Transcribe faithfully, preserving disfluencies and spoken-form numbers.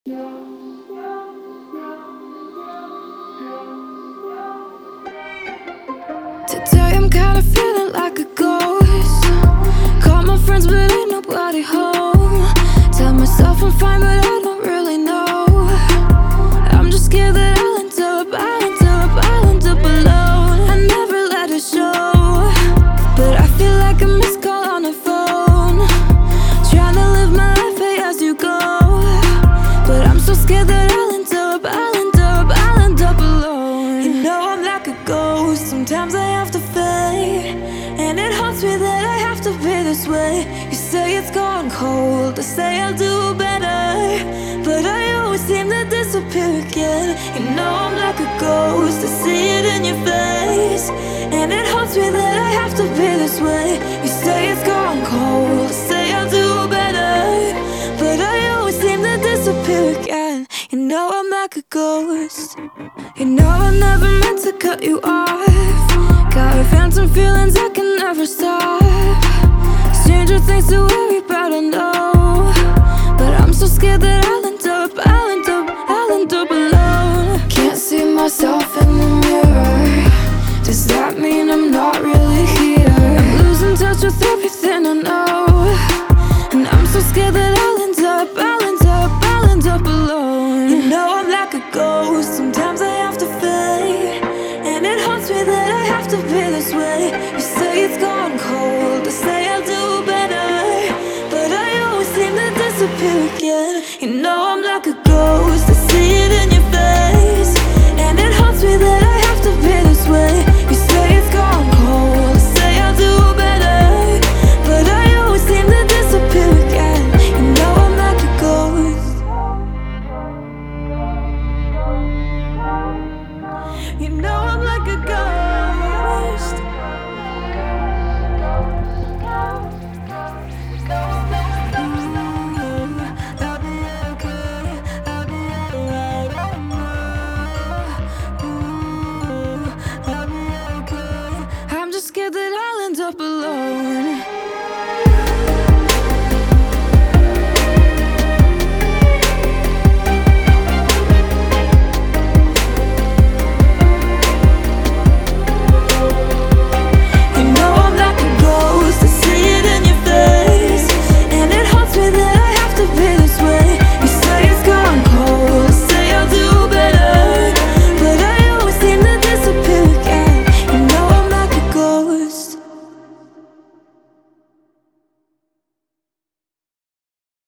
Today I'm kinda feeling like a ghost. Call my friends but ain't nobody home. Tell myself I'm fine but I don't really know. I'm just scared that I'll end up, I'll end up, I'll end up alone. I never let it show, but I feel like a missed call on the phone. Trying to live my life pay as you go, but I'm so scared that I'll end up, I'll end up, I'll end up alone. You know I'm like a ghost, sometimes I have to fade, and it haunts me that I have to be this way. You say it's gone cold, I say I'll do better, but I always seem to disappear again. You know I'm like a ghost, I see it in your face, and it haunts me that I have to be this way. You say it's gone cold, I say I'll do better, but I always seem to disappear again. You know I'm like a ghost. You know I never meant to cut you off. Got phantom feelings I can never stop. Stranger things to worry about, I know, but I'm so scared that I'll end up, I'll end up, I'll end up alone. Can't see myself in